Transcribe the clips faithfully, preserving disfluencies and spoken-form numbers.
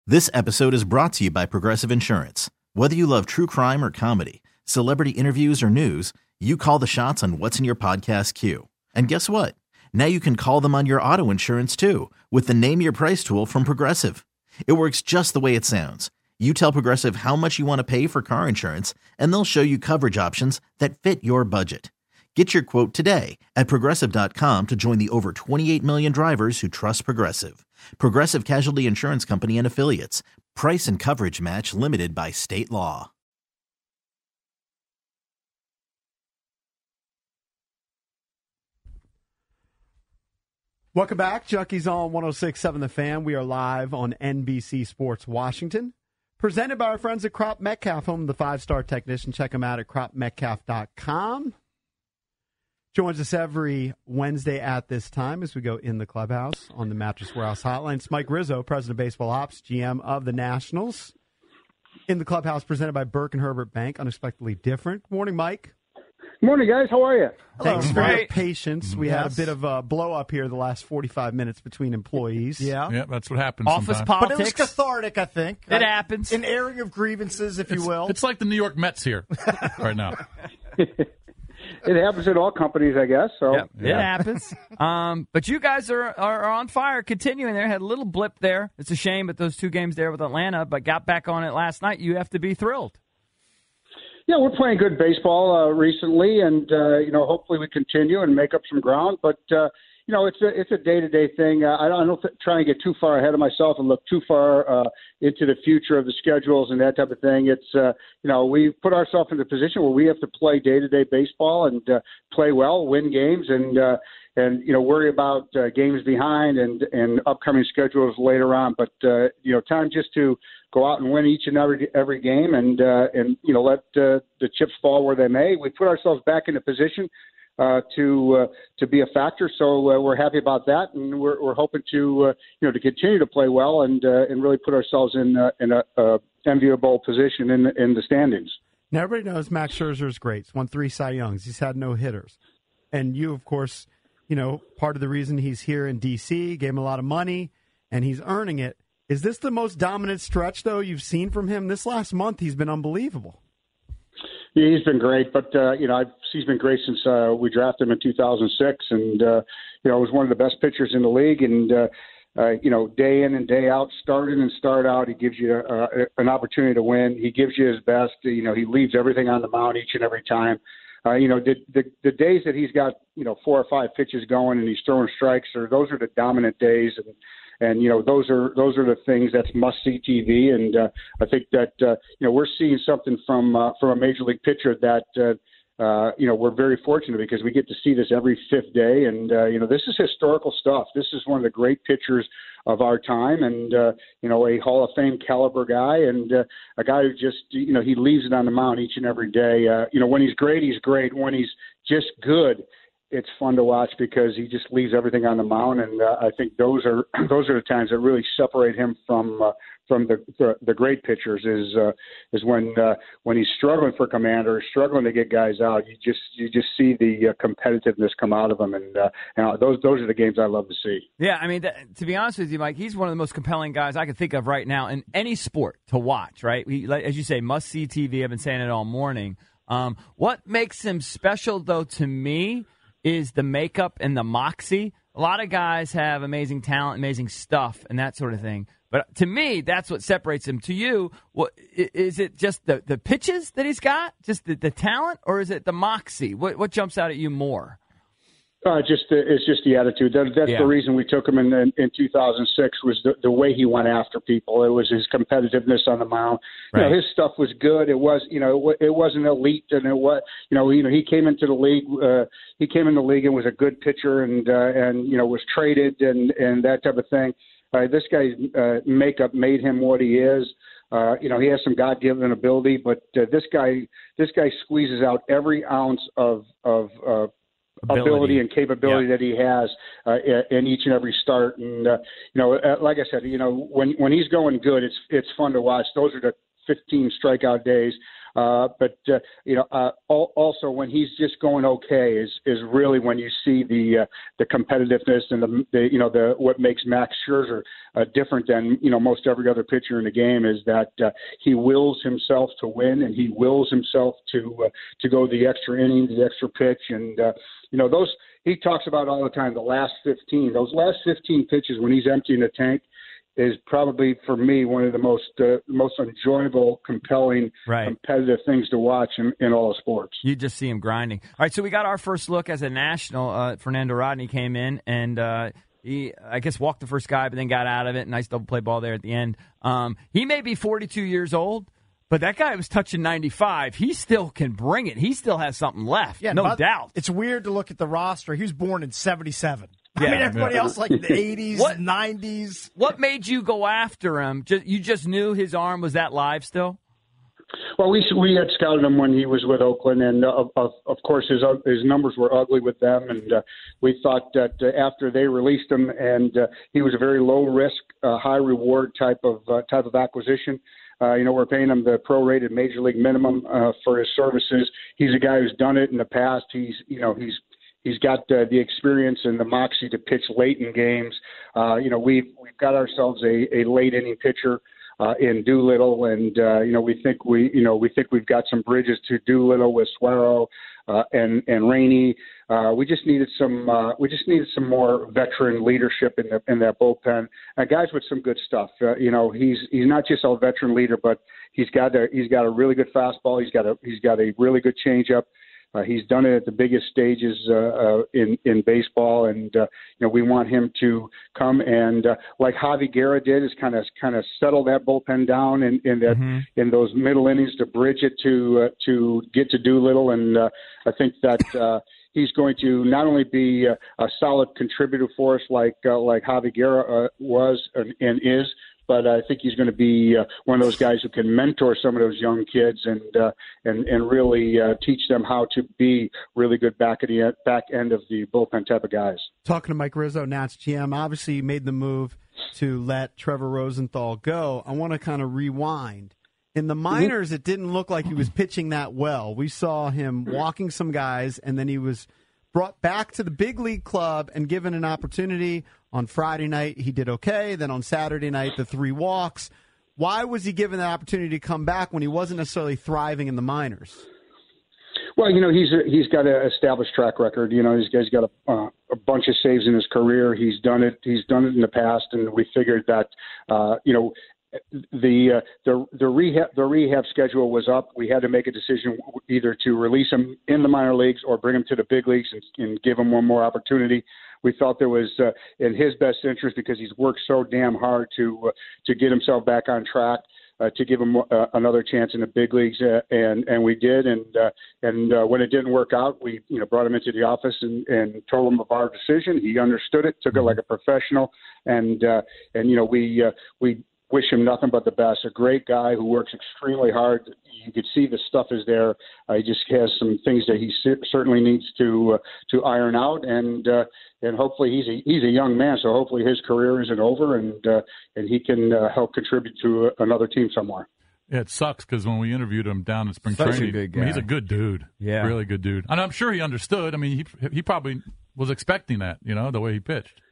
This episode is brought to you by Progressive Insurance. Whether you love true crime or comedy, celebrity interviews or news, you call the shots on what's in your podcast queue. And guess what? Now you can call them on your auto insurance too with the Name Your Price tool from Progressive. It works just the way it sounds. You tell Progressive how much you want to pay for car insurance, and they'll show you coverage options that fit your budget. Get your quote today at Progressive dot com to join the over twenty-eight million drivers who trust Progressive. Progressive Casualty Insurance Company and Affiliates. Price and coverage match limited by state law. Welcome back. Junkies on one oh six point seven The Fan. We are live on N B C Sports Washington. Presented by our friends at Crop Metcalf, home of the five-star technician. Check them out at crop metcalf dot com. Joins us every Wednesday at this time as we go in the clubhouse on the Mattress Warehouse Hotline. It's Mike Rizzo, President of Baseball Ops, G M of the Nationals. In the clubhouse, presented by Burke and Herbert Bank, unexpectedly different. Morning, Mike. Morning, guys. How are you? Thanks for your patience. We yes. had a bit of a blow up here the last forty-five minutes between employees. Yeah, yeah, that's what happens. Office sometimes. politics. But it was cathartic, I think. It right? happens. An airing of grievances, if it's, you will. It's like the New York Mets here right now. It happens at all companies, I guess. So yep, yeah. It happens. Um, but you guys are, are are on fire, continuing there. Had a little blip there. It's a shame, but those two games there with Atlanta, but got back on it last night. You have to be thrilled. Yeah, we're playing good baseball uh, recently, and uh, you know, hopefully we continue and make up some ground. But uh, you know, it's a it's a day to day thing. Uh, I don't, I don't th- try and get too far ahead of myself and look too far uh, into the future of the schedules and that type of thing. It's uh, you know, we put ourselves in a position where we have to play day to day baseball and uh, play well, win games, and uh, and you know, worry about uh, games behind and and upcoming schedules later on. But uh, you know, time just to go out and win each and every every game, and uh, and you know, let uh, the chips fall where they may. We put ourselves back in a position uh, to uh, to be a factor, so uh, we're happy about that, and we're we're hoping to uh, you know to continue to play well and uh, and really put ourselves in uh, in a, a enviable position in in the standings. Now everybody knows Max Scherzer is great. He's won three Cy Youngs. He's had no hitters, and you, of course, you know part of the reason he's here in D C, gave him a lot of money, and he's earning it. Is this the most dominant stretch, though, you've seen from him? This last month, he's been unbelievable. Yeah, he's been great, but, uh, you know, I've, he's been great since uh, we drafted him in two thousand six, and, uh, you know, was one of the best pitchers in the league, and, uh, uh, you know, day in and day out, start in and start out, he gives you uh, an opportunity to win. He gives you his best. You know, he leaves everything on the mound each and every time. Uh, you know, the, the the days that he's got, you know, four or five pitches going and he's throwing strikes, or those are the dominant days, and And, you know, those are those are the things that's must-see T V. And uh, I think that, uh, you know, we're seeing something from uh, from a major league pitcher that, uh, uh, you know, we're very fortunate because we get to see this every fifth day. And, uh, you know, this is historical stuff. This is one of the great pitchers of our time, and, uh, you know, a Hall of Fame caliber guy, and uh, a guy who just, you know, he leaves it on the mound each and every day. Uh, you know, when he's great, he's great. When he's just good, it's fun to watch because he just leaves everything on the mound, and uh, I think those are those are the times that really separate him from uh, from the, the the great pitchers. Is uh, is when uh, when he's struggling for command or struggling to get guys out. You just you just see the uh, competitiveness come out of him, and uh, and those those are the games I love to see. Yeah, I mean, th- to be honest with you, Mike, he's one of the most compelling guys I can think of right now in any sport to watch. Right, he, like, as you say, must see T V. I've been saying it all morning. Um, what makes him special, though, to me, is the makeup and the moxie. A lot of guys have amazing talent, amazing stuff, and that sort of thing. But to me, that's what separates him. To you, what, is it just the, the pitches that he's got, just the, the talent, or is it the moxie? What, what jumps out at you more? Uh, just the, it's just the attitude. That, that's yeah. the reason we took him in in, in two thousand six was the, the way he went after people. It was his competitiveness on the mound. Right. You know, his stuff was good. It was, you know, it wasn't elite, and it was, you know, you know, he came into the league. Uh, he came in the league and was a good pitcher, and uh, and you know was traded and and that type of thing. Uh, this guy's uh, makeup made him what he is. Uh, you know, he has some God-given ability, but uh, this guy, this guy squeezes out every ounce of of uh, Ability. ability and capability yeah. that he has uh, in each and every start. And, uh, you know, uh, like I said, you know, when, when he's going good, it's, it's fun to watch. Those are the fifteen strikeout days. Uh, but uh, you know, uh, also when he's just going okay is is really when you see the uh, the competitiveness and the, the you know the what makes Max Scherzer uh, different than you know most every other pitcher in the game is that uh, he wills himself to win and he wills himself to uh, to go the extra inning, the extra pitch, and uh, you know those he talks about all the time. The last fifteen, those last fifteen pitches when he's emptying the tank, is probably for me one of the most uh, most enjoyable, compelling, right. competitive things to watch in, in all sports. You just see him grinding. All right, so we got our first look as a national. Uh, Fernando Rodney came in and uh, he, I guess, walked the first guy, but then got out of it. Nice double play ball there at the end. Um, he may be forty-two years old, but that guy was touching ninety-five. He still can bring it. He still has something left, yeah, no doubt. It's weird to look at the roster. He was born in seventy-seven. Yeah. I mean, everybody else like the eighties, what, nineties. What made you go after him? Just, you just knew his arm was that live still? Well, we we had scouted him when he was with Oakland, and uh, of of course his his numbers were ugly with them, and uh, we thought that uh, after they released him, and uh, he was a very low risk, uh, high reward type of uh, type of acquisition. Uh, you know, we're paying him the prorated major league minimum uh, for his services. He's a guy who's done it in the past. He's you know he's He's got uh, the experience and the moxie to pitch late in games. Uh, you know, we've we've got ourselves a, a late inning pitcher uh, in Doolittle, and uh, you know we think we you know we think we've got some bridges to Doolittle with Suero uh, and and Rainey. Uh, we just needed some uh, we just needed some more veteran leadership in the in that bullpen. Uh, guys with some good stuff. Uh, you know, he's he's not just a veteran leader, but he's got a he's got a really good fastball. He's got a he's got a really good changeup. Uh, he's done it at the biggest stages uh, uh, in in baseball, and uh, you know we want him to come and uh, like Javi Guerra did, is kind of kind of settle that bullpen down in in that mm-hmm. in those middle innings to bridge it to uh, to get to Doolittle, and uh, I think that uh, he's going to not only be a, a solid contributor for us like uh, like Javi Guerra uh, was and, and is. But I think he's going to be uh, one of those guys who can mentor some of those young kids and uh, and and really uh, teach them how to be really good back at the back end of the bullpen type of guys. Talking to Mike Rizzo, Nats G M, obviously you made the move to let Trevor Rosenthal go. I want to kind of rewind. In the minors, mm-hmm. it didn't look like he was pitching that well. We saw him walking some guys, and then he was brought back to the big league club and given an opportunity. On Friday night, he did okay. Then on Saturday night, the three walks. Why was he given the opportunity to come back when he wasn't necessarily thriving in the minors? Well, you know, he's a, he's got an established track record. You know, he's, he's got a, uh, a bunch of saves in his career. He's done it. He's done it in the past, and we figured that, uh, you know, the uh, the the rehab the rehab schedule was up. We had to make a decision either to release him in the minor leagues or bring him to the big leagues and, and give him one more opportunity. We thought there was uh, in his best interest because he's worked so damn hard to uh, to get himself back on track. Uh, to give him uh, another chance in the big leagues, uh, and and we did, and uh, and uh, when it didn't work out, we you know brought him into the office and, and told him of our decision. He understood it, took it like a professional, and uh, and you know we uh, we wish him nothing but the best. A great guy who works extremely hard. You could see the stuff is there. Uh, he just has some things that he certainly needs to uh, to iron out, and uh, and hopefully he's a he's a young man, so hopefully his career isn't over, and uh, and he can uh, help contribute to another team somewhere. Yeah, it sucks because when we interviewed him down in spring Such training, a good I mean, he's guy. a good dude. Yeah, really good dude. And I'm sure he understood. I mean, he he probably was expecting that, you know, the way he pitched.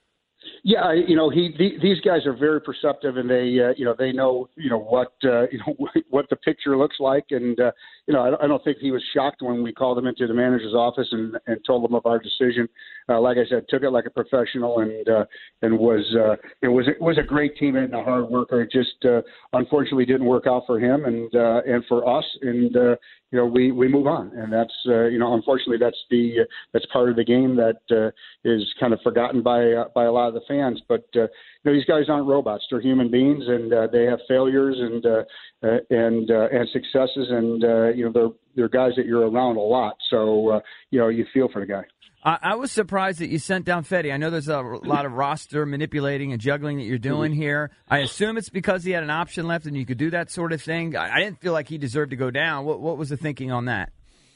Yeah, you know, he the, these guys are very perceptive, and they, uh, you know, they know, you know, what uh, you know what the picture looks like, and uh, you know, I don't, I don't think he was shocked when we called him into the manager's office and, and told him of our decision. Uh, like I said, took it like a professional, and uh, and was uh, it was it was a great teammate and a hard worker. It just uh, unfortunately didn't work out for him and uh, and for us, and uh, you know, we, we move on, and that's uh, you know, unfortunately, that's the uh, that's part of the game that uh, is kind of forgotten by uh, by a lot of the fans. But uh, you know, these guys aren't robots; they're human beings, and uh, they have failures and uh, uh, and uh, and successes, and uh, you know, they're they're guys that you're around a lot. So uh, you know, you feel for the guy. I, I was surprised that you sent down Fetty. I know there's a lot of roster manipulating and juggling that you're doing here. I assume it's because he had an option left and you could do that sort of thing. I, I didn't feel like he deserved to go down. What, what was the thinking on that?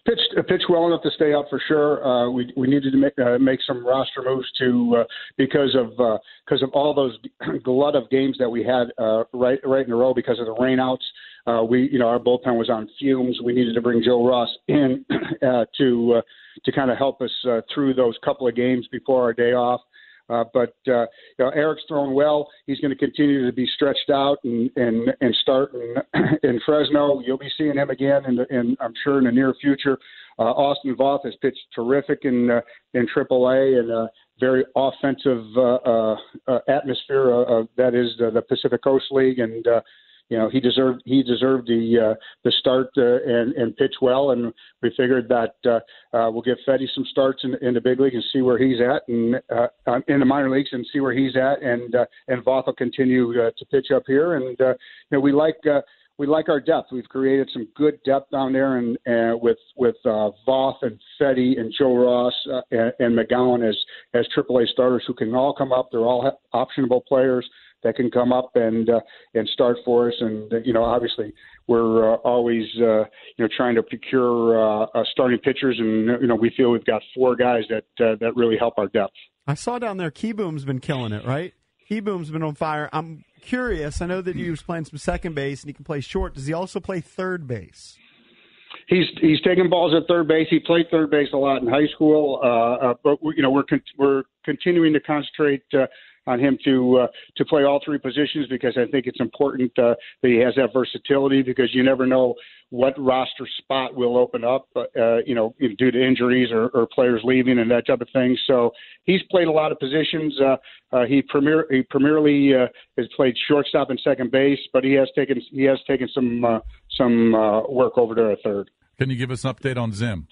pitched uh, pitched well enough to stay up for sure. Uh, we we needed to make uh, make some roster moves to uh, because of because uh, of all those glut of games that we had uh, right right in a row because of the rainouts. Uh, we you know our bullpen was on fumes. We needed to bring Joe Ross in uh, to uh, to kind of help us uh, through those couple of games before our day off. Uh, but uh, you know, Eric's thrown well. He's going to continue to be stretched out and and, and start in, in Fresno. You'll be seeing him again, in, the, in I'm sure in the near future. Uh, Austin Voth has pitched terrific in uh, in triple A and a very offensive uh, uh, uh, atmosphere. Uh, uh, that is the, the Pacific Coast League, and uh, you know he deserved he deserved the uh, the start uh, and and pitch well. And we figured that uh, uh, we'll give Fetty some starts in, in the big league and see where he's at, and uh, in the minor leagues and see where he's at. And uh, and Voth will continue uh, to pitch up here. And uh, you know we like. Uh, We like our depth. We've created some good depth down there, and uh, with with uh, Voth and Fetty and Joe Ross uh, and, and McGowan as as triple A starters who can all come up. They're all optionable players that can come up and uh, and start for us. And uh, you know, obviously, we're uh, always uh, you know trying to procure uh, uh, starting pitchers, and you know, we feel we've got four guys that uh, that really help our depth. I saw down there Keyboom's been killing it, right? Keyboom's been on fire. I'm curious. I know that he was playing some second base and he can play short. Does he also play third base? He's he's taking balls at third base. He played third base a lot in high school, uh, uh, but you know we're con- we're continuing to concentrate uh, on him to uh, to play all three positions because I think it's important uh, that he has that versatility because you never know what roster spot will open up, uh, you know, due to injuries or, or players leaving and that type of thing. So he's played a lot of positions. Uh, uh, he premier he primarily uh, has played shortstop and second base, but he has taken he has taken some uh, some uh, work over to a third. Can you give us an update on Zim?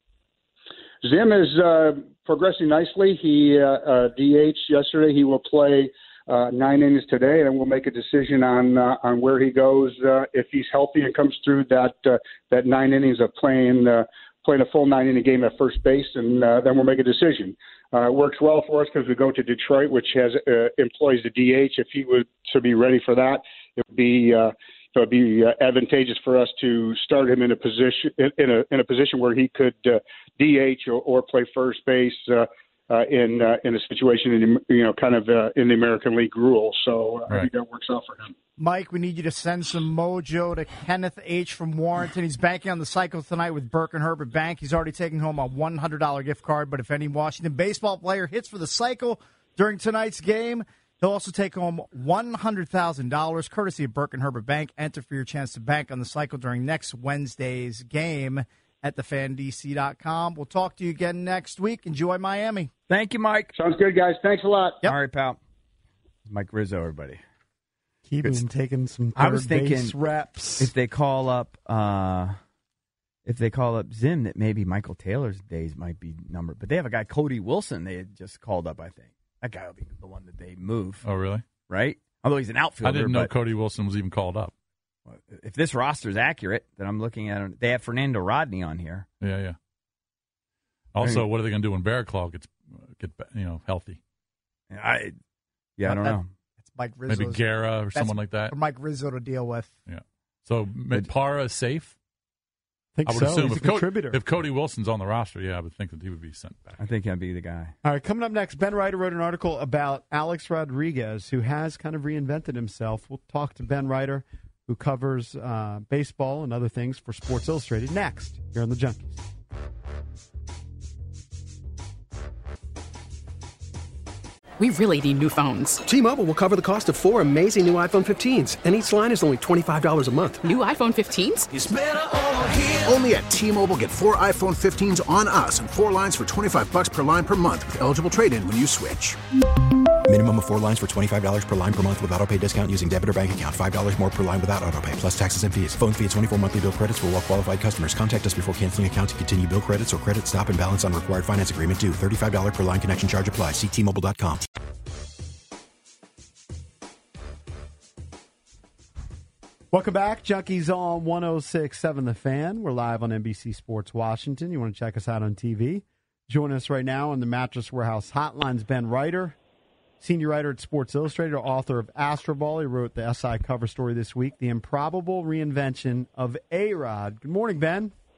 Zim is uh, progressing nicely. He uh, uh, D H yesterday. He will play uh, nine innings today, and we'll make a decision on uh, on where he goes uh, if he's healthy and comes through that uh, that nine innings of playing uh, playing a full nine inning game at first base, and uh, then we'll make a decision. Uh, it works well for us because we go to Detroit, which has uh, employs the D H. If he were to be ready for that, it would be. Uh, So it'd be uh, advantageous for us to start him in a position in a in a position where he could uh, D H or, or play first base uh, uh, in uh, in a situation in you know kind of uh, in the American League rule. So uh, right. I think that works out for him. Mike, we need you to send some mojo to Kenneth H. from Warrenton. He's banking on the cycle tonight with Burke and Herbert Bank. He's already taking home a one hundred dollars gift card. But if any Washington baseball player hits for the cycle during tonight's game, he'll also take home one hundred thousand dollars, courtesy of Burke and Herbert Bank. Enter for your chance to bank on the cycle during next Wednesday's game at the fan D C dot com. We'll talk to you again next week. Enjoy Miami. Thank you, Mike. Sounds good, guys. Thanks a lot. Yep. All right, pal. Mike Rizzo, everybody. Keeping taking some third I was thinking base reps. If they call up, uh, if they call up Zim, that maybe Michael Taylor's days might be numbered. But they have a guy, Cody Wilson, they had just called up, I think. That guy will be the one that they move. Oh, really? Right? Although he's an outfielder. I didn't know but Cody Wilson was even called up. If this roster is accurate, then I'm looking at it. They have Fernando Rodney on here. Yeah, yeah. Also, what are they going to do when Bearclaw gets get you know healthy? I yeah, I don't know. It's Mike Rizzo. Maybe Guerra or someone like that. For Mike Rizzo to deal with. Yeah. So Parra is safe. I think I would so. assume He's if, a contributor. Cody, if Cody Wilson's on the roster, yeah, I would think that he would be sent back. I think he'd be the guy. All right, coming up next, Ben Ryder wrote an article about Alex Rodriguez, who has kind of reinvented himself. We'll talk to Ben Ryder, who covers uh, baseball and other things for Sports Illustrated, next here on The Junkies. We really need new phones. T-Mobile will cover the cost of four amazing new iPhone fifteens, and each line is only twenty-five dollars a month. New iPhone fifteens? It's better over here. Only at T-Mobile, get four iPhone fifteens on us and four lines for twenty-five dollars per line per month with eligible trade-in when you switch. Minimum of four lines for twenty-five dollars per line per month with autopay discount using debit or bank account. five dollars more per line without autopay, plus taxes and fees. Phone fee at twenty-four monthly bill credits for well-qualified customers. Contact us before canceling account to continue bill credits or credit stop and balance on required finance agreement due. thirty-five dollars per line connection charge applies. See T Mobile dot com. Welcome back. Junkies on one oh six point seven The Fan. We're live on N B C Sports Washington. You want to check us out on T V? Join us right now on the Mattress Warehouse Hotline's Ben Ryder, senior writer at Sports Illustrated, author of Astroball. He wrote the S I cover story this week, The Improbable Reinvention of A-Rod. Good morning, Ben.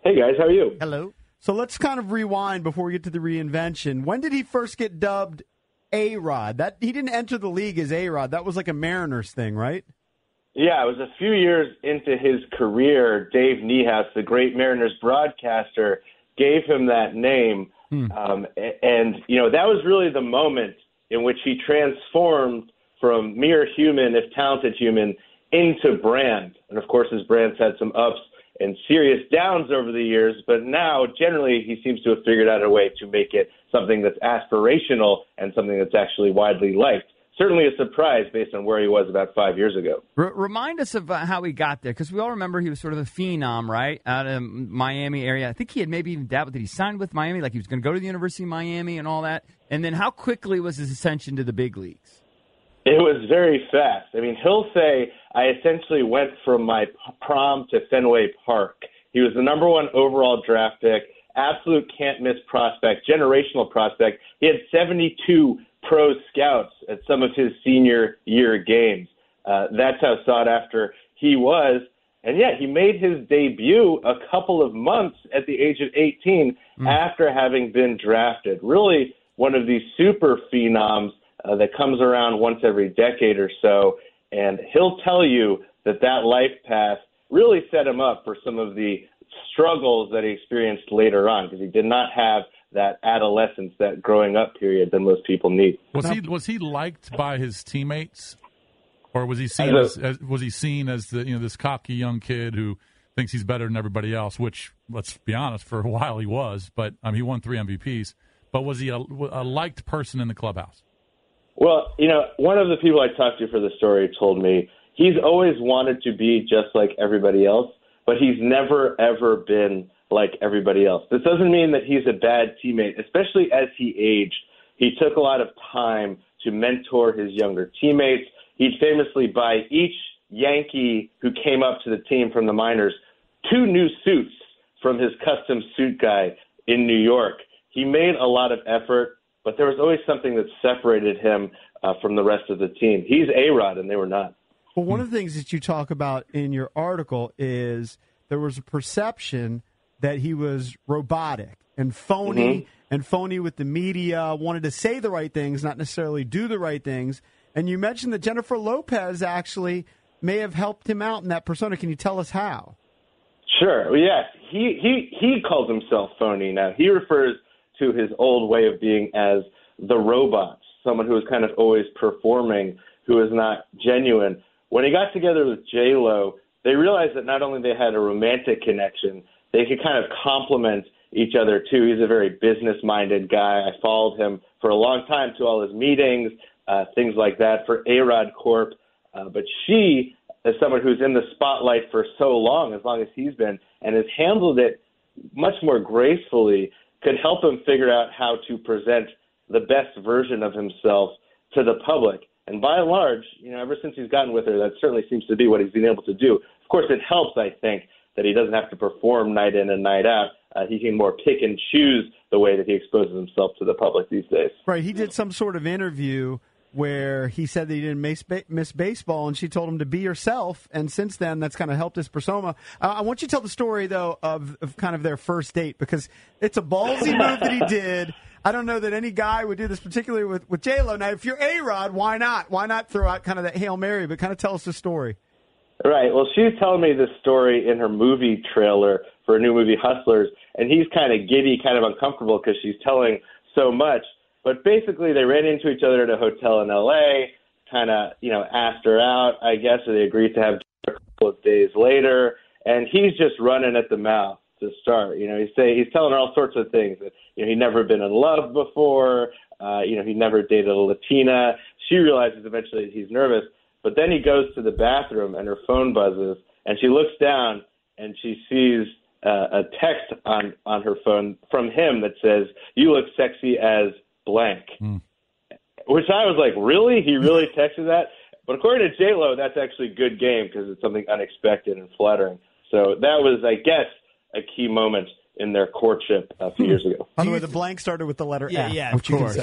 Hey, guys. How are you? Hello. So let's kind of rewind before we get to the reinvention. When did he first get dubbed A-Rod? That he didn't enter the league as A-Rod. That was like a Mariners thing, right? Yeah, it was a few years into his career. Dave Niehaus, the great Mariners broadcaster, gave him that name. Hmm. Um, and, you know, that was really the moment in which he transformed from mere human, if talented human, into brand. And, of course, his brand's had some ups and serious downs over the years, but now generally he seems to have figured out a way to make it something that's aspirational and something that's actually widely liked. Certainly a surprise based on where he was about five years ago. R- remind us of uh, how he got there, because we all remember he was sort of a phenom, right, out of Miami area. I think he had maybe even dabbled. Did he sign with Miami, like he was going to go to the University of Miami and all that? And then how quickly was his ascension to the big leagues? It was very fast. I mean, he'll say, I essentially went from my prom to Fenway Park. He was the number one overall draft pick, absolute can't-miss prospect, generational prospect. He had seventy-two pro scouts at some of his senior year games. Uh, that's how sought after he was. And, yeah, he made his debut a couple of months at the age of eighteen mm. after having been drafted. Really one of these super phenoms Uh, that comes around once every decade or so, and he'll tell you that that life path really set him up for some of the struggles that he experienced later on, because he did not have that adolescence, that growing up period that most people need. Was he was he liked by his teammates, or was he seen as, as was he seen as the you know this cocky young kid who thinks he's better than everybody else? Which, let's be honest, for a while he was, but I mean, he won three M V Ps. But was he a, a liked person in the clubhouse? Well, you know, one of the people I talked to for the story told me he's always wanted to be just like everybody else, but he's never, ever been like everybody else. This doesn't mean that he's a bad teammate, especially as he aged. He took a lot of time to mentor his younger teammates. He'd famously buy each Yankee who came up to the team from the minors two new suits from his custom suit guy in New York. He made a lot of effort, but there was always something that separated him uh, from the rest of the team. He's A-Rod, and they were not. Well, one of the things that you talk about in your article is there was a perception that he was robotic and phony mm-hmm. and phony with the media, wanted to say the right things, not necessarily do the right things. And you mentioned that Jennifer Lopez actually may have helped him out in that persona. Can you tell us how? Sure. Well, yes. He, he, he calls himself phony now. He refers to his old way of being as the robot, someone who is kind of always performing, who is not genuine. When he got together with J-Lo, they realized that not only they had a romantic connection, they could kind of complement each other too. He's a very business-minded guy. I followed him for a long time to all his meetings, uh, things like that for A-Rod Corp. Uh, but she, as someone who's in the spotlight for so long, as long as he's been, and has handled it much more gracefully, could help him figure out how to present the best version of himself to the public. And by and large, you know, ever since he's gotten with her, that certainly seems to be what he's been able to do. Of course, it helps, I think, that he doesn't have to perform night in and night out. Uh, he can more pick and choose the way that he exposes himself to the public these days. Right. He did some sort of interview where he said that he didn't miss, miss baseball, and she told him to be yourself. And since then, that's kind of helped his persona. Uh, I want you to tell the story, though, of, of kind of their first date, because it's a ballsy move that he did. I don't know that any guy would do this, particularly with, with J-Lo. Now, if you're A-Rod, why not? Why not throw out kind of that Hail Mary? But kind of tell us the story. Right. Well, she's telling me this story in her movie trailer for a new movie, Hustlers, and he's kind of giddy, kind of uncomfortable because she's telling so much. But basically, they ran into each other at a hotel in L A, kind of, you know, asked her out, I guess, or they agreed to have a couple of days later. And he's just running at the mouth to start. You know, he's, say, he's telling her all sorts of things. That, you know, he'd never been in love before. Uh, you know, he'd never dated a Latina. She realizes eventually he's nervous. But then he goes to the bathroom, and her phone buzzes, and she looks down, and she sees uh, a text on, on her phone from him that says, "You look sexy as blank," mm. which I was like, really? He really texted that? But according to J-Lo, that's actually good game because it's something unexpected and flattering. So that was, I guess, a key moment in their courtship a few years ago. By the way, the blank started with the letter yeah, F. Yeah, of course.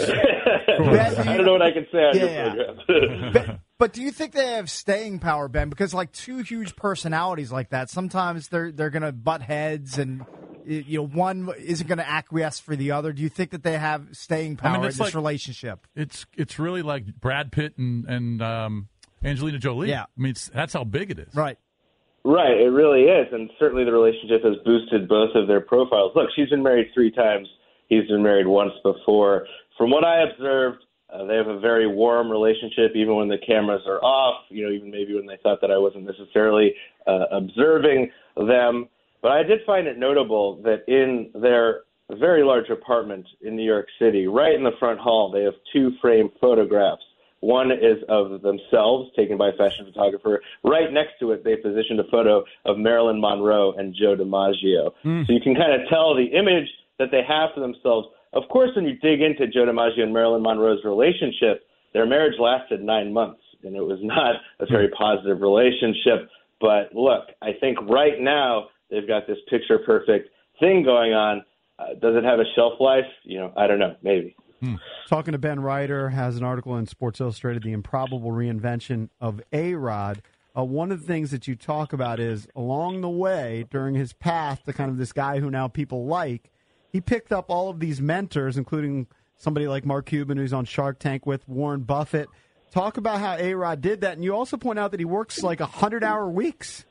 I don't know what I can say on yeah, your yeah. program. but, but do you think they have staying power, Ben? Because like two huge personalities like that, sometimes they're they're going to butt heads, and you know one isn't going to acquiesce for the other? Do you think that they have staying power I mean, in it's this like- relationship? It's it's really like Brad Pitt and and um, Angelina Jolie. Yeah. I mean, it's, that's how big it is. Right. Right, it really is, and certainly the relationship has boosted both of their profiles. Look, she's been married three times. He's been married once before. From what I observed, uh, they have a very warm relationship, even when the cameras are off, you know, even maybe when they thought that I wasn't necessarily uh, observing them. But I did find it notable that in their very large apartment in New York City, right in the front hall, they have two framed photographs. One is of themselves, taken by a fashion photographer. Right next to it, they positioned a photo of Marilyn Monroe and Joe DiMaggio. Mm. So you can kind of tell the image that they have for themselves. Of course, when you dig into Joe DiMaggio and Marilyn Monroe's relationship, their marriage lasted nine months, and it was not a very positive relationship. But look, I think right now they've got this picture-perfect thing going on. Uh, does it have a shelf life? You know, I don't know, maybe. Hmm. Talking to Ben Ryder, has an article in Sports Illustrated, The Improbable Reinvention of A-Rod. Uh, one of the things that you talk about is along the way, during his path to kind of this guy who now people like, he picked up all of these mentors, including somebody like Mark Cuban, who's on Shark Tank with Warren Buffett. Talk about how A-Rod did that, and you also point out that he works like one hundred-hour weeks.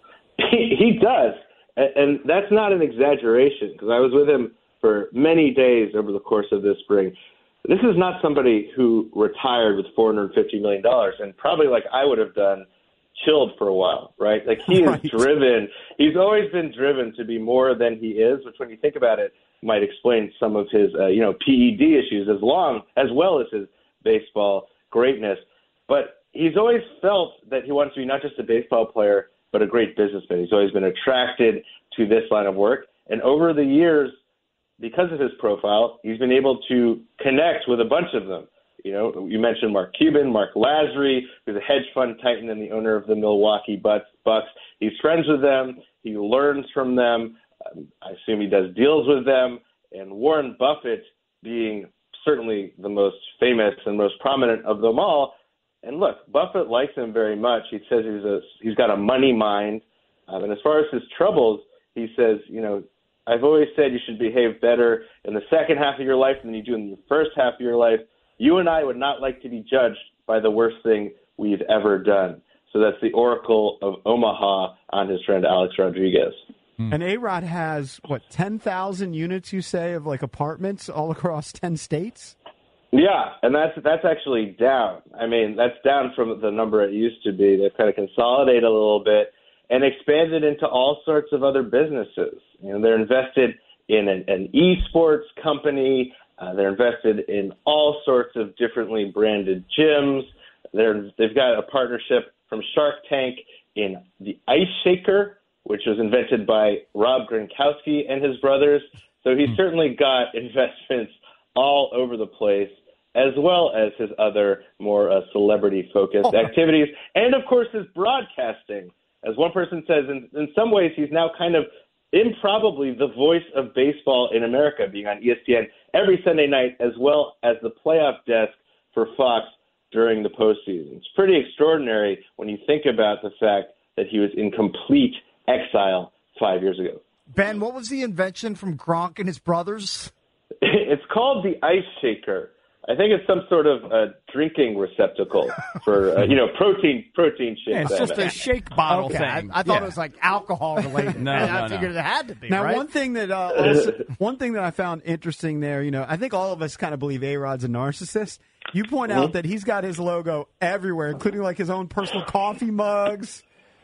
He, he does, and, and that's not an exaggeration, because I was with him for many days over the course of this spring. This is not somebody who retired with four hundred fifty million dollars and probably like I would have done, chilled for a while, right? Like he right. is driven. He's always been driven to be more than he is, which when you think about it, might explain some of his, uh, you know, P E D issues as long, as well as his baseball greatness. But he's always felt that he wants to be not just a baseball player, but a great businessman. He's always been attracted to this line of work. And over the years, because of his profile, he's been able to connect with a bunch of them. You know, you mentioned Mark Cuban, Mark Lazary, who's a hedge fund titan and the owner of the Milwaukee Bucks. He's friends with them. He learns from them. Um, I assume he does deals with them. And Warren Buffett being certainly the most famous and most prominent of them all. And look, Buffett likes him very much. He says he's a, he's got a money mind. Um, and as far as his troubles, he says, you know, I've always said you should behave better in the second half of your life than you do in the first half of your life. You and I would not like to be judged by the worst thing we've ever done. So that's the Oracle of Omaha on his friend Alex Rodriguez. Hmm. And A-Rod has, what, ten thousand units, you say, of like apartments all across ten states? Yeah, and that's that's actually down. I mean, that's down from the number it used to be. They've kind of consolidated a little bit and expanded into all sorts of other businesses. You know, they're invested in an, an esports company. Uh, they're invested in all sorts of differently branded gyms. They're, they've got a partnership from Shark Tank in the Ice Shaker, which was invented by Rob Gronkowski and his brothers. So he's certainly got investments all over the place, as well as his other more uh, celebrity-focused oh. activities. And, of course, his broadcasting. As one person says, in, in some ways he's now kind of improbably the voice of baseball in America, being on E S P N every Sunday night, as well as the playoff desk for Fox during the postseason. It's pretty extraordinary when you think about the fact that he was in complete exile five years ago. Ben, what was the invention from Gronk and his brothers? It's called the Ice Shaker. I think it's some sort of uh, drinking receptacle for, uh, you know, protein protein shakes. Yeah, it's just a shake bottle okay, thing. I, I thought yeah. it was like alcohol related. no, I no, figured no. it had to be. Now, right? one thing that uh, also, one thing that I found interesting there, you know, I think all of us kind of believe A-Rod's a narcissist. You point mm-hmm. out that he's got his logo everywhere, including like his own personal coffee mugs.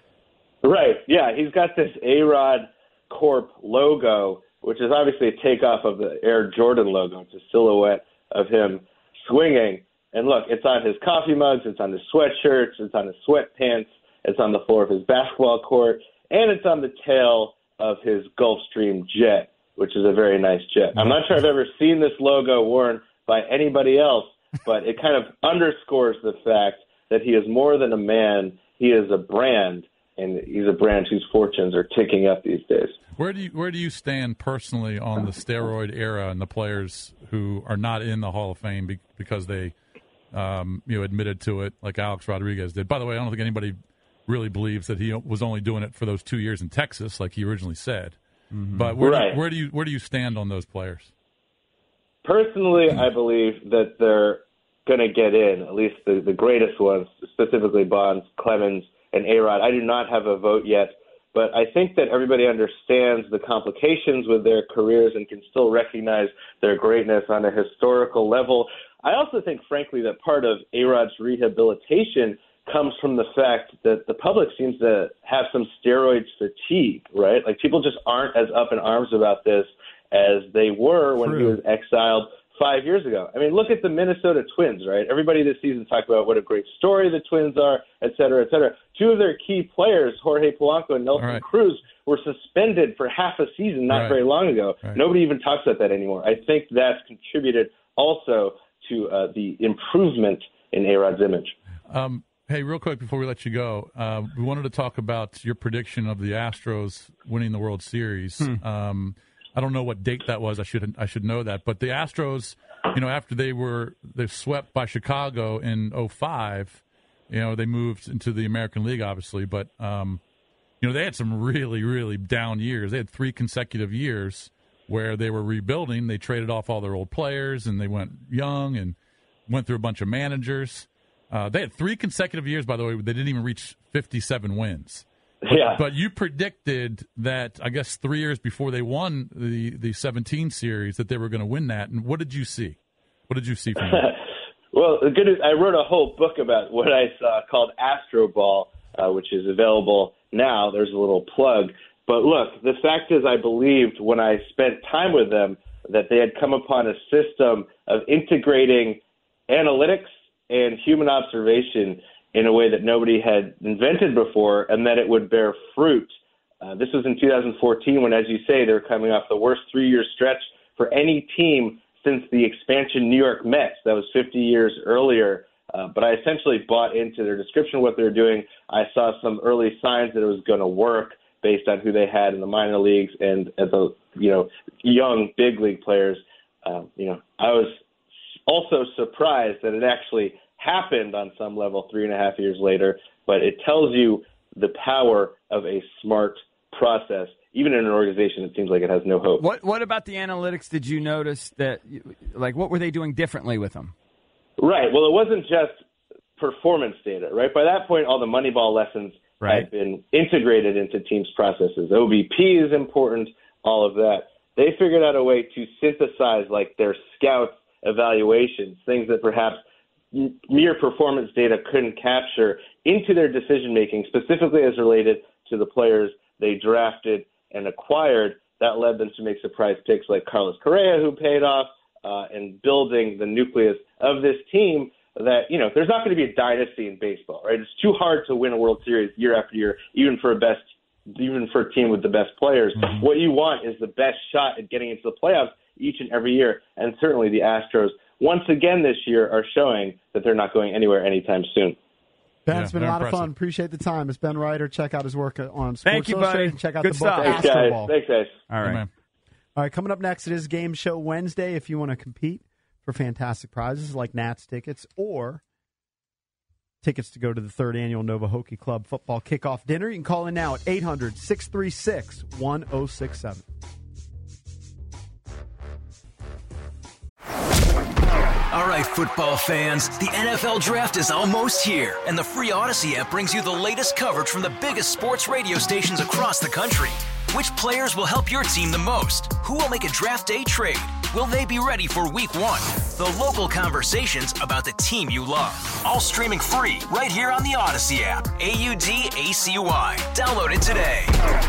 Right. Yeah, he's got this A-Rod Corp logo, which is obviously a takeoff of the Air Jordan logo. It's a silhouette of him swinging. And look, it's on his coffee mugs, it's on his sweatshirts, it's on his sweatpants, it's on the floor of his basketball court, and it's on the tail of his Gulfstream jet, which is a very nice jet. I'm not sure I've ever seen this logo worn by anybody else, but it kind of underscores the fact that he is more than a man. He is a brand, and he's a brand whose fortunes are ticking up these days. Where do you where do you stand personally on the steroid era and the players who are not in the Hall of Fame be, because they, um, you know, admitted to it, like Alex Rodriguez did? By the way, I don't think anybody really believes that he was only doing it for those two years in Texas, like he originally said. Mm-hmm. But where, right. do you, where do you where do you stand on those players? Personally, I believe that they're going to get in, at least the, the greatest ones, specifically Bonds, Clemens, and A-Rod. I do not have a vote yet, but I think that everybody understands the complications with their careers and can still recognize their greatness on a historical level. I also think, frankly, that part of A-Rod's rehabilitation comes from the fact that the public seems to have some steroids fatigue, right? Like, people just aren't as up in arms about this as they were when True. he was exiled five years ago. I mean, look at the Minnesota Twins, right? Everybody this season talked about what a great story the Twins are, et cetera, et cetera. Two of their key players, Jorge Polanco and Nelson right. Cruz, were suspended for half a season not right. very long ago. Right. Nobody even talks about that anymore. I think that's contributed also to uh, the improvement in A-Rod's image. Um, hey, real quick before we let you go, uh, we wanted to talk about your prediction of the Astros winning the World Series. Hmm. Um, I don't know what date that was. I should I should know that. But the Astros, you know, after they were they swept by Chicago in oh five, you know, they moved into the American League, obviously. But, um, you know, they had some really, really down years. They had three consecutive years where they were rebuilding. They traded off all their old players, and they went young and went through a bunch of managers. Uh, they had three consecutive years, by the way, they didn't even reach fifty-seven wins. But, yeah. but you predicted that, I guess, three years before they won the, the seventeen series that they were going to win that. And what did you see? What did you see from that? Well, the good news, I wrote a whole book about what I saw called Astro Ball, uh, which is available now. There's a little plug. But look, the fact is I believed when I spent time with them that they had come upon a system of integrating analytics and human observation in a way that nobody had invented before, and that it would bear fruit. Uh, this was in two thousand fourteen when, as you say, they were coming off the worst three-year stretch for any team since the expansion New York Mets. That was fifty years earlier. Uh, but I essentially bought into their description of what they were doing. I saw some early signs that it was going to work based on who they had in the minor leagues and at the you know young big league players. Uh, you know, I was also surprised that it actually happened on some level three and a half years later, but it tells you the power of a smart process, even in an organization that seems like it has no hope. What What about the analytics? Did you notice that, like, what were they doing differently with them? Right. Well, it wasn't just performance data, right? By that point, all the Moneyball lessons right. had been integrated into teams' processes. O B P is important, all of that. They figured out a way to synthesize, like, their scout evaluations, things that perhaps mere performance data couldn't capture, into their decision-making, specifically as related to the players they drafted and acquired. That led them to make surprise picks like Carlos Correa, who paid off, uh, and building the nucleus of this team that, you know, there's not going to be a dynasty in baseball, right? It's too hard to win a World Series year after year, even for a best, even for a team with the best players. Mm-hmm. What you want is the best shot at getting into the playoffs each and every year, and certainly the Astros once again this year are showing that they're not going anywhere anytime soon. Ben, Yeah, it's been a they're lot impressive. of fun. Appreciate the time. It's Ben Reiter. Check out his work on Sports Thank you, Illustrated. buddy. Check out Good the book, stuff. Thanks, Astro guys. Ball. Thanks, guys. All right. Hey, man. All right, coming up next, it is Game Show Wednesday. If you want to compete for fantastic prizes like Nats tickets or tickets to go to the third annual Nova Hockey Club football kickoff dinner, you can call in now at eight hundred, six three six, one oh six seven. All right, football fans, the N F L Draft is almost here, and the free Odyssey app brings you the latest coverage from the biggest sports radio stations across the country. Which players will help your team the most? Who will make a draft day trade? Will they be ready for week one? The local conversations about the team you love. All streaming free right here on the Odyssey app. A U D A C Y. Download it today.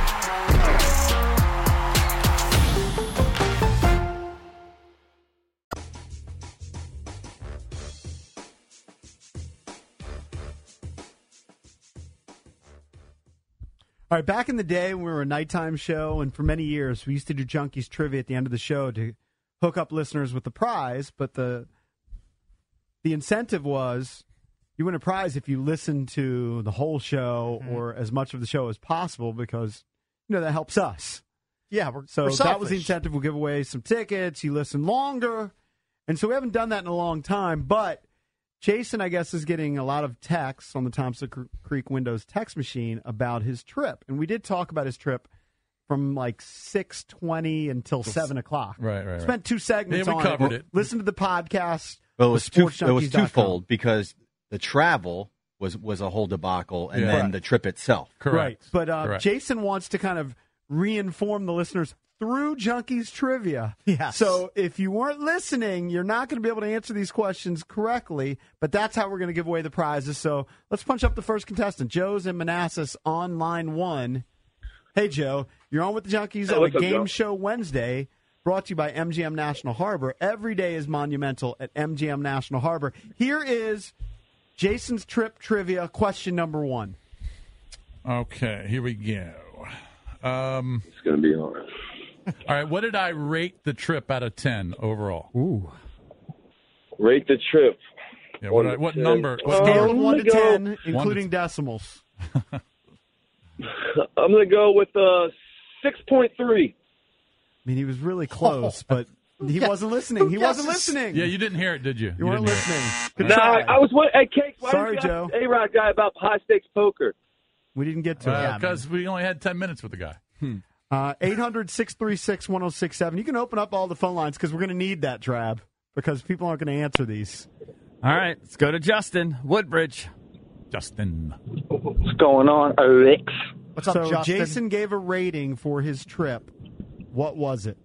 All right, back in the day when we were a nighttime show, and for many years, we used to do Junkies Trivia at the end of the show to hook up listeners with the prize, but the the incentive was you win a prize if you listen to the whole show mm-hmm. or as much of the show as possible because, you know, that helps us. Yeah, we're, so we're that was the selfish. incentive. We'll give away some tickets. You listen longer. And so we haven't done that in a long time, but Jason, I guess, is getting a lot of texts on the Thompson Creek Windows text machine about his trip. And we did talk about his trip from like six twenty until seven o'clock. Right, right, right. Spent two segments Yeah, we on covered it. it. Listen to the podcast. Well, it was, two, it was sports junkies dot com. twofold because the travel was, was a whole debacle, and Yeah. then Correct. the trip itself. Correct. Right. But uh, Correct. Jason wants to kind of re-inform the listeners through Junkies Trivia. Yes. So if you weren't listening, you're not going to be able to answer these questions correctly, but that's how we're going to give away the prizes. So let's punch up the first contestant. Joe's in Manassas on line one. Hey, Joe, you're on with the Junkies Hey, on a what's up, game Joe? show Wednesday, brought to you by M G M National Harbor. Every day is monumental at M G M National Harbor. Here is Jason's trip trivia question number one. Okay, here we go. Um, It's going to be hard. all right, what did I rate the trip out of ten overall? Ooh. Rate the trip. Yeah, what, One to what ten. number? What Scale number? of one to go- ten, One to including ten. decimals. I'm going to go with uh, six point three. I mean, he was really close, but he Yeah. wasn't listening. He Who wasn't guesses? listening. Yeah, you didn't hear it, did you? You weren't didn't hear it. listening. Good No, try. I, I was. What? Hey, Cake. Why Sorry, didn't you Joe. ask the A-Rod guy about high stakes poker? We didn't get to Uh, it. Because we only had ten minutes with the guy. Uh, eight hundred, six three six, one oh six seven. You can open up all the phone lines because we're going to need that, Drab, because people aren't going to answer these. All right, let's go to Justin Woodbridge. Justin. What's going on, Alex? What's up, so Justin? Jason gave a rating for his trip. What was it?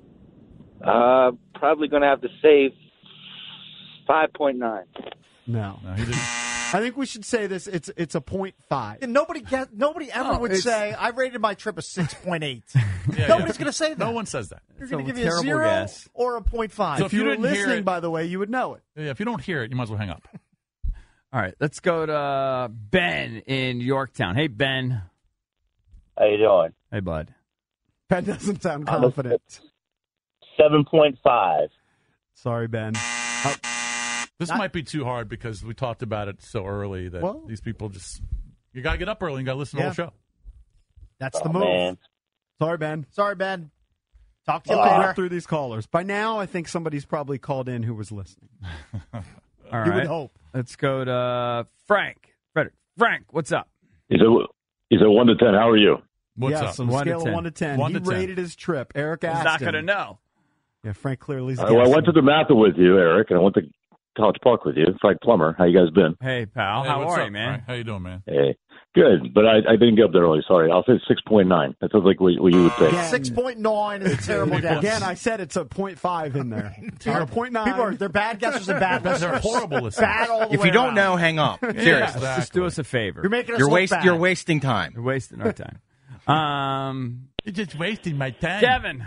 Uh, probably going to have to say five point nine. No. No, he didn't. I think we should say this. It's it's a point five. And nobody get, nobody ever No, would it's- say, I rated my trip a six point eight. Yeah, Nobody's yeah. going to say that. No one says that. You're It's going a to give you a terrible zero guess. or a point five. So If if you you were didn't hear listening, it- by the way, you would know it. Yeah, if you don't hear it, you might as well hang up. All right, let's go to Ben in Yorktown. Hey, Ben. How you doing? Hey, bud. Ben doesn't sound I'm a- confident. Seven point five. Sorry, Ben. Uh, This Not- might be too hard because we talked about it so early that Well- these people just you got to get up early and got to listen to Yeah. the whole show. That's the Oh, move. man. sorry, Ben. Sorry, Ben. Talk to you We'll later. get through these callers. By now, I think somebody's probably called in who was listening. All You right, would hope. let's go to Frank. Frederick. Frank, what's up? Is it is it one to ten? How are you? What's yes, up? on a One to scale of ten. one to ten. One he to ten. rated his trip. Eric He's asked not him. going to know. Yeah, Frank clearly's Uh, well, I guessing. went to the Mather with you, Eric, and I went to College Park with you. Frank Plummer, how you guys been? Hey, pal. Hey, How what's are up, you, man? Frank? How you doing, man? Hey, good, but I, I didn't get up there early. Sorry, I'll say six point nine. That sounds like what, what you would say. Again, six point nine is a terrible guess. Again, I said it's a point five in there. Or a point nine. People are, they're bad guessers and bad They're listeners. horrible listeners. Bad all the If way you don't around. know, hang up. Seriously. exactly. Just do us a favor. You're making us You're, look waste, bad. you're wasting time. You're wasting our time. Um, You're just wasting my time. Kevin,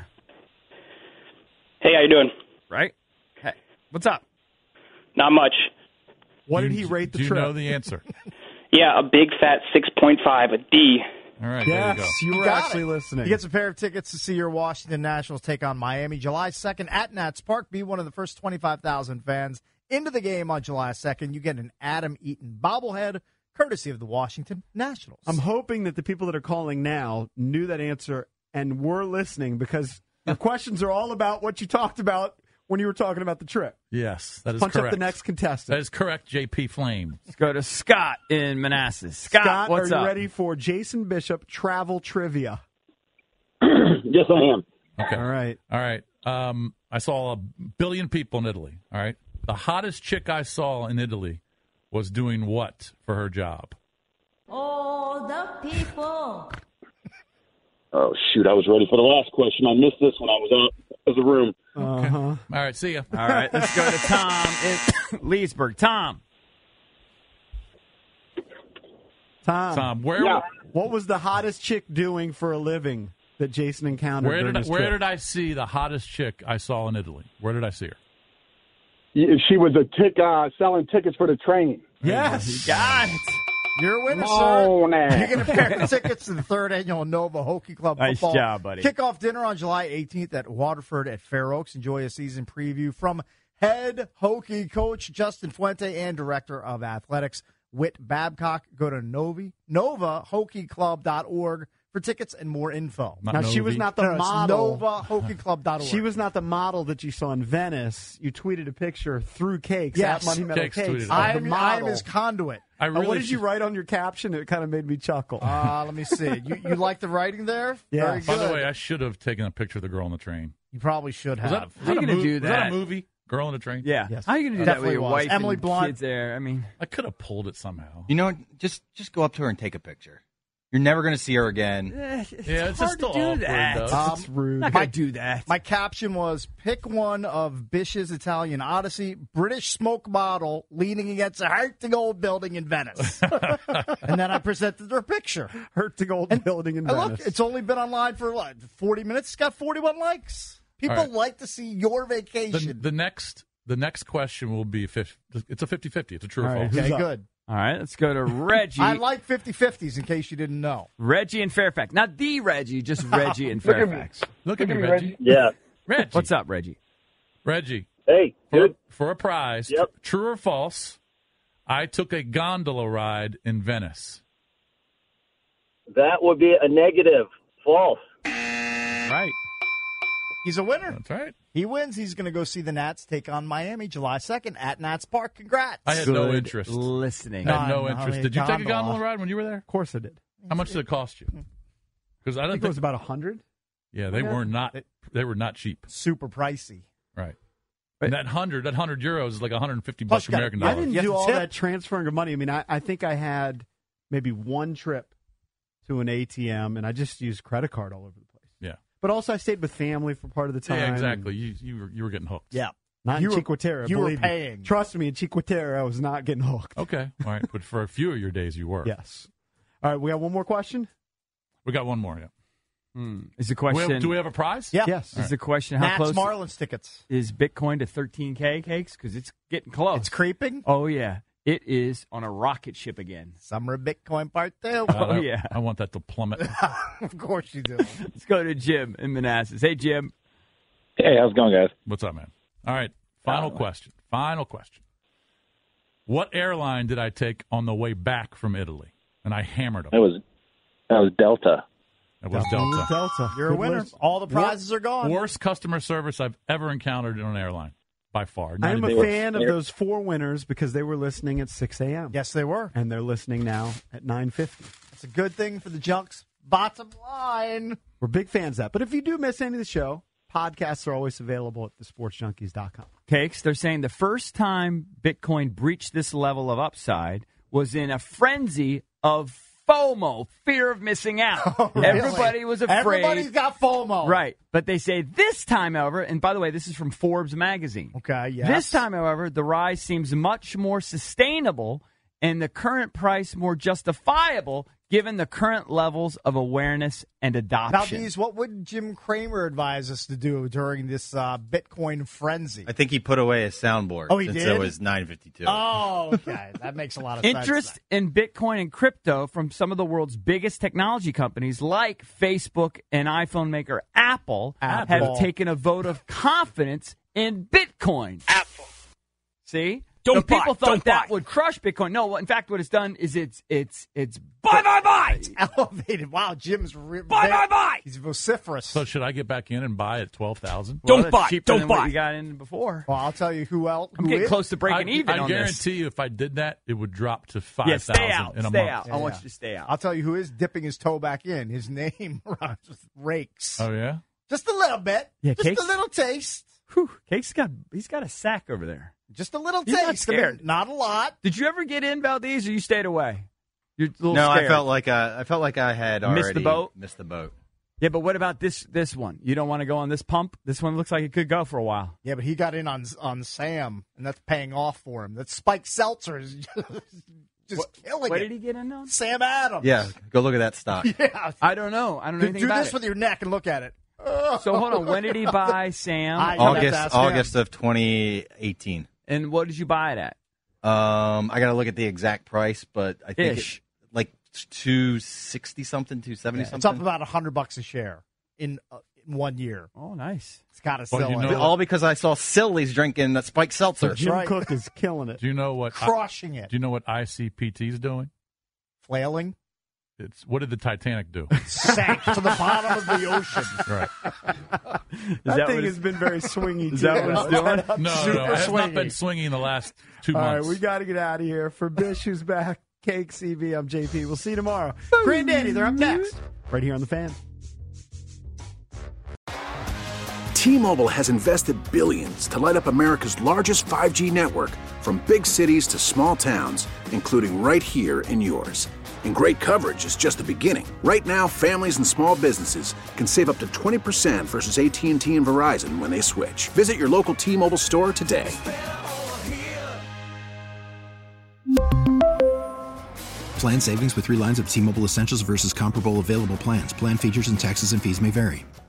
Hey, how you doing? right? Hey, what's up? Not much. What Do did you- he rate the Do you trip? know the answer? Yeah, a big fat six point five, a D. All right, Yes, there you, you go. were got actually it. listening. He gets a pair of tickets to see your Washington Nationals take on Miami July second at Nats Park. Be one of the first twenty-five thousand fans into the game on July second. You get an Adam Eaton bobblehead, courtesy of the Washington Nationals. I'm hoping that the people that are calling now knew that answer and were listening because your questions are all about what you talked about when you were talking about the trip. Yes, that is Punch correct. up the next contestant. That is correct, J P Flame. Let's go to Scott in Manassas. Scott, Scott, what's are you up? ready for Jason Bishop travel trivia? Yes, I am. Okay. All right. All right. Um, I saw a billion people in Italy. All right. The hottest chick I saw in Italy was doing what for her job? Oh, the people. Oh shoot, I was ready for the last question. I missed this when I was out of the room. Uh-huh. All right. See ya. All right. Let's go to Tom in Leesburg. Tom. Tom. Tom, where Yeah. What was the hottest chick doing for a living that Jason encountered where during did I, his where trip? did I see the hottest chick I saw in Italy? Where did I see her? Yeah, She was a tick uh, selling tickets for the train. Yes. Got it. You're a winner, Oh, sir. nah. You get a pair of tickets to the third annual Nova Hockey Club Nice football job, buddy. kickoff dinner on July eighteenth at Waterford at Fair Oaks. Enjoy a season preview from head hockey coach Justin Fuente and director of athletics Whit Babcock. Go to Novi, nova hockey club dot org for tickets and more info. Not Now, she was Novi. not the No, it's model. nova hockey club dot org. She was not the model that you saw in Venice. You tweeted a picture through Cakes Yes. at Money Metal Cakes Cakes. tweeted it. of the I'm, I'm model. his conduit. I Uh, really what did you should- write on your caption? It kind of made me chuckle. Uh, let me see. You, you like the writing there? Yeah. Very By good. the way, I should have taken a picture of the girl on the train. You probably should Was have. that, was How you that a gonna mov- do was that that? a movie? Girl on the train? Yeah. Yes. How are you going to do that with Definitely your was. wife Emily and Blunt. kids there? I mean, I could have pulled it somehow. You know, just just go up to her and take a picture. You're never going to see her again. eh, it's, Yeah, it's hard just to still do awkward, that. though. Um, It's rude. Not going to do that. My caption was, pick one of Bish's Italian Odyssey, British smoke bottle leaning against a hurting old building in Venice. And then I presented her picture. Hurting old building in And Venice. look, it's only been online for what, forty minutes. It's got forty-one likes. People All right. like to see your The, vacation. the next the next question will be fifty. It's a fifty-fifty. It's a true or All right, false. who's okay, up? good. All right, let's go to Reggie. I like fifty-fifties in case you didn't know. Reggie in Fairfax. Not the Reggie, just Reggie in Fairfax. Look at me, Reggie. Yeah. Reggie. What's up, Reggie? Reggie. Hey, For, good. for a prize, Yep. true or false, I took a gondola ride in Venice. That would be a negative. False. Right. He's a winner. That's right. He wins. He's going to go see the Nats take on Miami July second at Nats Park. Congrats. I had no Good interest. listening. I had no No, no, interest. I Did you take a gondola. gondola ride when you were there? Of course I did. How much did it cost you? Because I I don't think think. it was about a hundred. yeah, they Yeah. were not. They were not cheap. Super pricey. Right. But- And that hundred, that hundred euros is like one hundred fifty Plus bucks you gotta- American I dollars. didn't You have do to all tip. that transferring of money. I mean, I, I think I had maybe one trip to an A T M, and I just used credit card all over the place. Yeah. But also, I stayed with family for part of the time. Yeah, exactly. You you were, you were getting hooked. Yeah. Not You in were- Cinque Terre. you were believe me. paying. Trust me, in Cinque Terre, I was not getting hooked. Okay. All right. But for a few of your days, you were. Yes. All right, we got one more question. We got one more. Yeah. Hmm. Is the We question? have, do we have a prize? Yeah. Yes. Is the question how Nats close Marlins tickets. is Bitcoin to thirteen K, Cakes? Because it's getting close. It's creeping. Oh yeah, it is on a rocket ship again. Summer of Bitcoin part two. Uh, Oh I- yeah. I want that to plummet. Of course you do. Let's go to Jim in Manassas. Hey Jim. Hey, how's it going, guys? What's up, man? All right. Final question. Final question. What airline did I take on the way back from Italy? And I hammered them. That was that was Delta. It was Delta. Delta. You're a Good winner. list. All the prizes are gone. Worst customer service I've ever encountered in an airline, by far. Not I am a even- fan of those four winners because they were listening at six a.m. Yes, they were. And they're listening now at nine fifty. It's a good thing for the junks. Bottom line. We're big fans of that. But if you do miss any of the show, podcasts are always available at the sports junkies dot com. Cakes, they're saying the first time Bitcoin breached this level of upside was in a frenzy of FOMO, fear of missing out. Really? Everybody was afraid. Everybody's got FOMO. Right. But they say this time, however, and by the way, this is from Forbes magazine. Okay, yes. This time, however, the rise seems much more sustainable and the current price more justifiable given the current levels of awareness and Now, adoption. these, what would Jim Cramer advise us to do during this uh, Bitcoin frenzy? I think he put away his soundboard. Oh, he since did? it was nine fifty-two. Oh, okay. That makes a lot of sense. Interest in Bitcoin and crypto from some of the world's biggest technology companies like Facebook and iPhone maker Apple, Apple. have taken a vote of confidence in Bitcoin. Apple. See? Don't so people buy, thought don't that buy. would crush Bitcoin. No, in fact, what it's done is it's it's it's buy buy buy. Elevated. Wow, Jim's re- Buy, buy, buy. He's vociferous. So should I get back in and buy at twelve thousand? Well, that's cheaper than what you got in before. Well, I'll tell you who else. I'm who getting is- close to breaking I, even I on guarantee this. you, if I did that, it would drop to five Yeah, thousand stay out. in a Stay month. out. I want you to stay out. I'll tell you who is dipping his toe back in. His name rhymes with rakes. Oh yeah. Just a little bit. Yeah, Just Cakes- a little taste. Whew, Cake's got he's got a sack over there. Just a little He's not taste. I mean, scared. not a lot. Did you ever get in, Valdez, or you stayed away? You're a little No, scared. I felt like I, I felt like I had already Missed the boat? Missed the boat. Yeah, but what about this this one? You don't want to go on this pump? This one looks like it could go for a while. Yeah, but he got in on on Sam, and that's paying off for him. That Spike Seltzer is just, just What- killing what it. did he get in on? Sam Adams. Yeah, go look at that stock. Yeah. I don't know. I don't know Do, anything do about this it. with your neck and look at it. So hold on. When did he buy Sam? I- you'd have to August ask him. August of twenty eighteen. And what did you buy it at? Um, I got to look at the exact price, but I think Ish. it, like two sixty something, two seventy It's something. up about a hundred bucks a share in, uh, in one year. Oh, nice. It's got to Well, sell you it. know- All because I saw Sillies drinking that Spike Seltzer. Jim right. Cook is killing it. Do you know what? Crushing it. Do you know what I C P T is doing? Flailing. It's what did the Titanic do? Sank to the bottom of the ocean. Right. Is That, that thing what has it's- been very swingy. Is too. that what it's doing? No, Super no, it has not swingy. been swinging in the last two All right, months. we got to get out of here. For Bish, who's back K C B, I'm J P. We'll see you tomorrow. Granddaddy, they're up next. Right here on The Fan. T-Mobile has invested billions to light up America's largest five G network, from big cities to small towns, including right here in yours. And great coverage is just the beginning. Right now, families and small businesses can save up to twenty percent versus A T and T and Verizon when they switch. Visit your local T-Mobile store today. Plan savings with three lines of T-Mobile Essentials versus comparable available plans. Plan features and taxes and fees may vary.